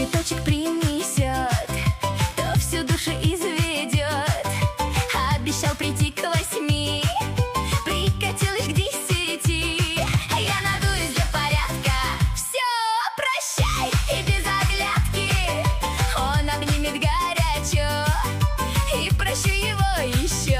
цветочек принесет, то всю душу изведет. Обещал прийти к 8, прикатил лишь к 10. Я надуюсь для порядка, все, прощай, и без оглядки он обнимет горячо, и прощу его еще.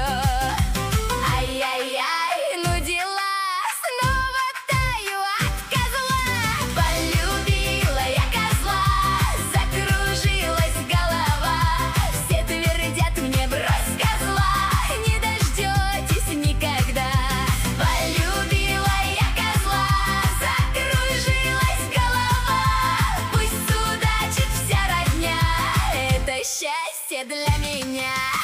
Ай-яй-яй, ну дела, снова таю от козла. Полюбила я козла, закружилась голова. Все твердят мне: брось козла, не дождетесь никогда. Полюбила я козла, закружилась голова. Пусть судачит вся родня, это счастье для меня.